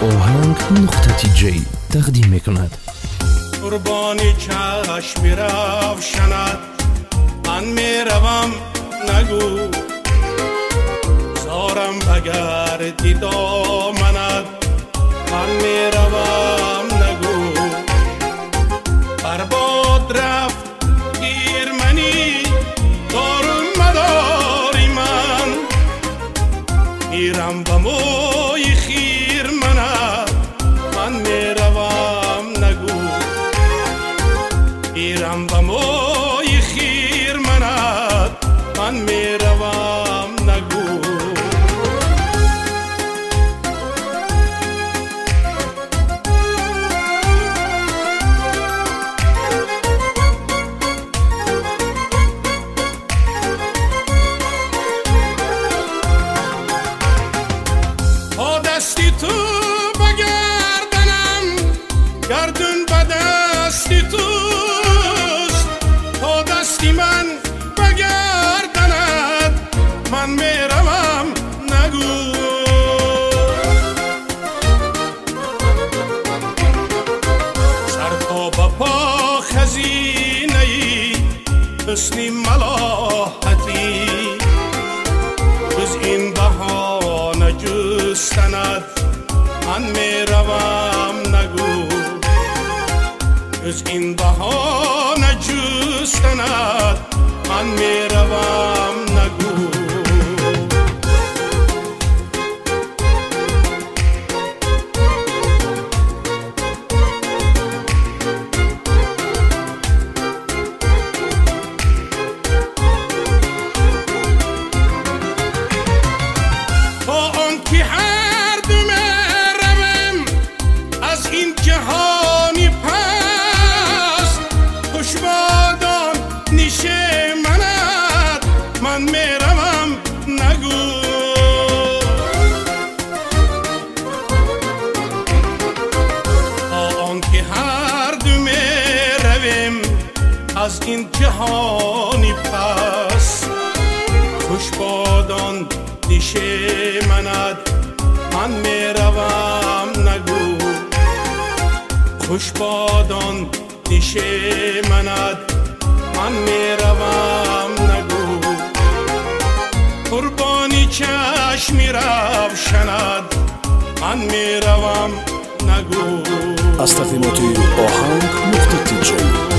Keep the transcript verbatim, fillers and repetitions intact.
آهنگ نقطه تی جی تقدیم میکند. قربانی چشم روشنت من میروم نگو، زارم بگردی دامنت من میروم نگو. برباد رفت گیر منی دارم مداری من، میرم به موی خیر منت من میروم نگو. میرم به موی خیر منت من میروم نگو. با دستی تو بگردنم گردون به دستی توست، با دستی من بگردنت من میروم نگو. سر تا به پا خزینه ای حسنی ملاحتی، جز این بهانه جستنت من میروم نگو. جز این بهانه جستنت من میروم نگو. با آنکه هر دو میرویم از این جهانی پس، خوشبادان نیشه منت من میروم نگو. با آنکه هر دو میرویم از این جهانی پس، خوشبادان نیشه منت من میروم نگو. خوشبادان نیشه منت من میروم نگو. قربانی چشمی روشنت من میروم نگو. از تقدیمات آهنگ نقطه تی جی.